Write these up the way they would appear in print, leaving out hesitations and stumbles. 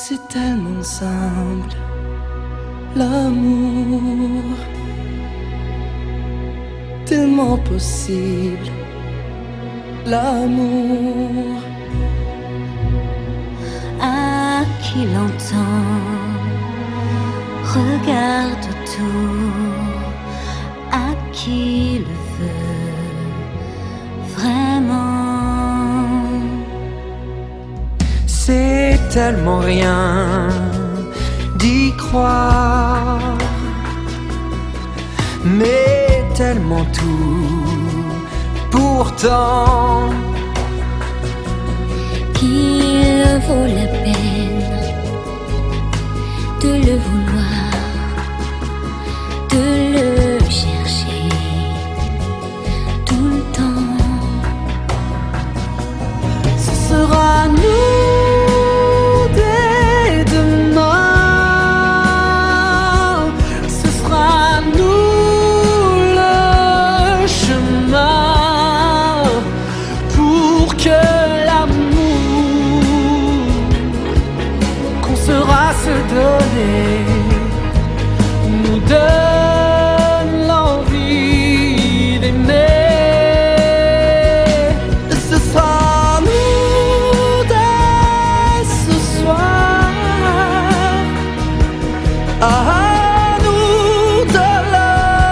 C'est tellement simple, l'amour, tellement possible, l'amour. À qui l'entend, regarde autour, à qui le veut vraiment. C'est tellement rien d'y croire, mais tellement tout pourtant qu'il vaut la peine de le vouloir, de le chercher tout le temps. Ce sera nous dès demain, ce sera nous le chemin pour que se donner nous donne l'envie d'aimer. Ce sera nous dès ce soir, à nous de le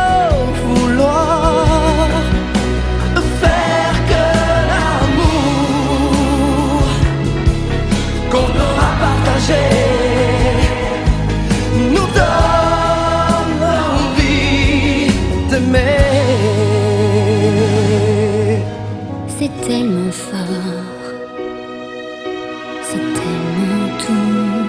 vouloir, faire que l'amour qu'on aura partagé c'est tellement fort, c'est tellement tout.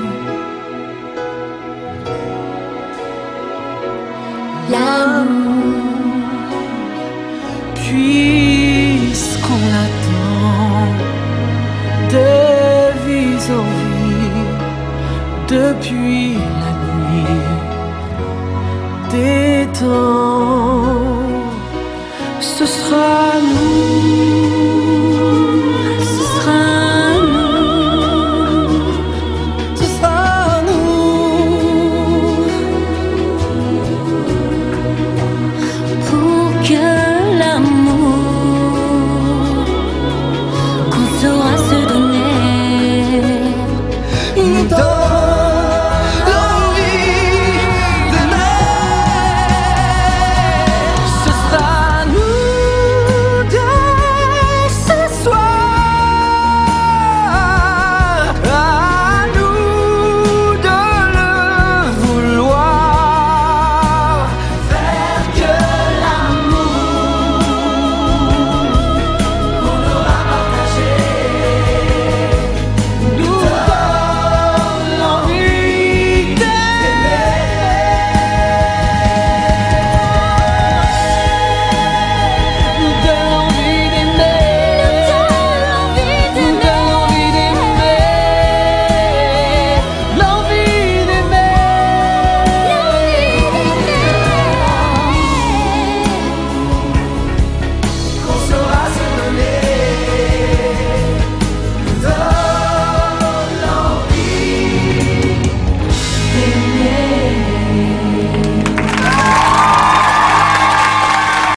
L'amour, puisqu'on l'attend de vie en vie depuis la nuit des temps. Ce sera nous.